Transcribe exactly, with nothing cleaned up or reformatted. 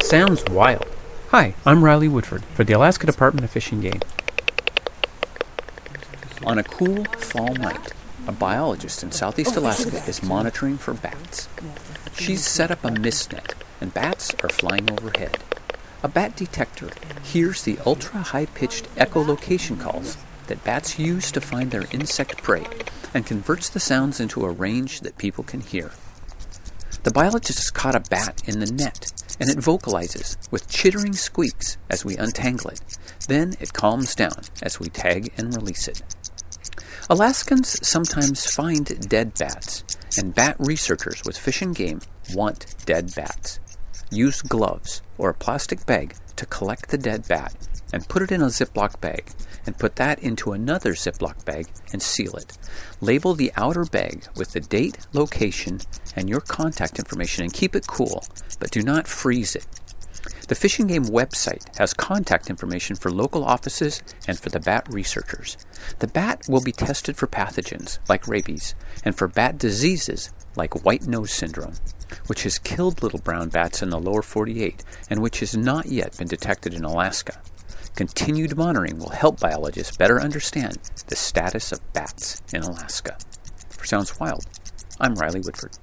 Sounds wild. Hi, I'm Riley Woodford for the Alaska Department of Fish and Game. On a cool fall night, a biologist in southeast Alaska is monitoring for bats. She's set up a mist net, and bats are flying overhead. A bat detector hears the ultra-high-pitched echolocation calls that bats use to find their insect prey and converts the sounds into a range that people can hear. The biologist has caught a bat in the net, and it vocalizes with chittering squeaks as we untangle it. Then it calms down as we tag and release it. Alaskans sometimes find dead bats, and bat researchers with Fish and Game want dead bats. Use gloves or a plastic bag to collect the dead bat and put it in a Ziploc bag, and put that into another Ziploc bag and seal it. Label the outer bag with the date, location, and your contact information and keep it cool, but do not freeze it. The Fish and Game website has contact information for local offices and for the bat researchers. The bat will be tested for pathogens like rabies and for bat diseases like white nose syndrome, which has killed little brown bats in the lower forty-eight and which has not yet been detected in Alaska. Continued monitoring will help biologists better understand the status of bats in Alaska. For Sounds Wild, I'm Riley Woodford.